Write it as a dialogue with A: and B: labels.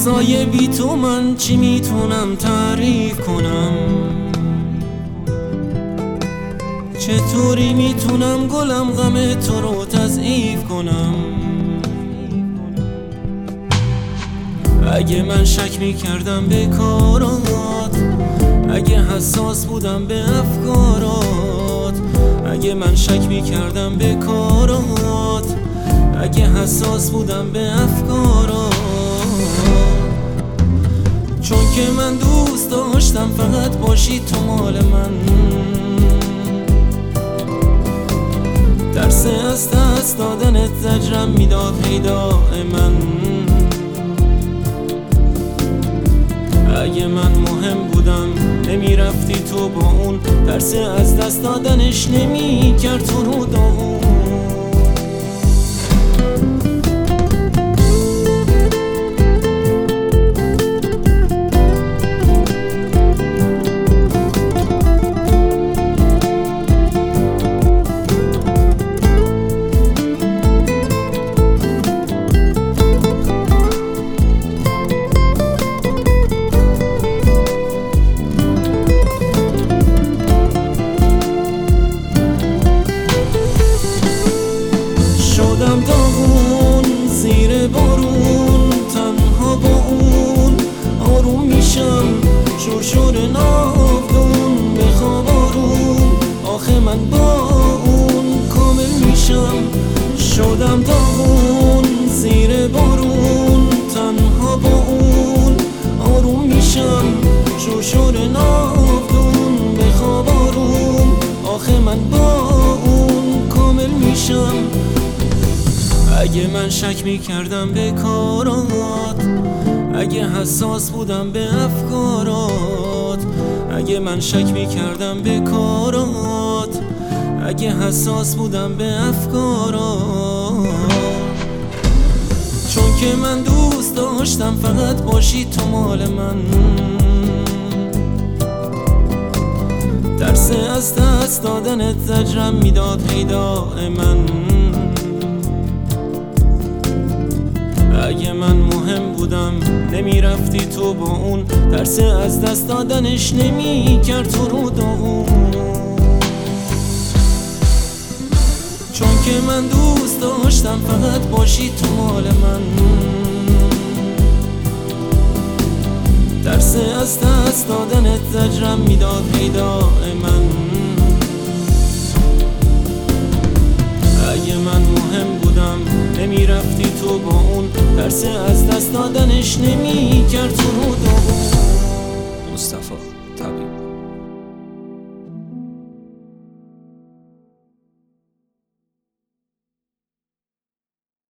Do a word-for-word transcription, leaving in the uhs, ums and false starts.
A: سایه بی تو من چی میتونم تعریف کنم؟ چطوری میتونم گلم غم تو رو تضعیف کنم؟ اگه من شک میکردم به کارات، اگه حساس بودم به افکارات، اگه من شک میکردم به کارات، اگه حساس بودم به افکارات، چون که من دوست داشتم فقط باشی تو مال من. ترس از دست دادنت زجرم میداد پیدا من. اگه من مهم بودم نمیرفتی تو با اون، ترس از دست دادنش نمیکرد تو رو داغون. شدم داغون زیر بارون، تنها با اون آروم میشم، شرشور ناودون بخواب آروم، آخه من با اون کامل میشم. شدم داغون زیر بارون، تنها با اون آروم میشم، شرشور ناودون بخواب آروم، آخه من با اون کامل میشم. اگه من شک میکردم به کارات، اگه حساس بودم به افکارات، اگه من شک میکردم به کارات، اگه حساس بودم به افکارات، چون که من دوست داشتم فقط باشی تو مال من. ترس از دست دادنت زجرم میداد پیدا من. اگه من مهم بودم نمیرفتی تو با اون، ترس از دست دادنش نمیکرد تو رو داغون. چون که من دوست داشتم فقط باشی تو مال من. ترس از دست دادنت زجرم میداد پیدا من. اگه من مهم بودم نمیرفتی تو با اون، ترس از دست دادنش نمیکرد تو رو داغون.
B: مصطفی طبیب.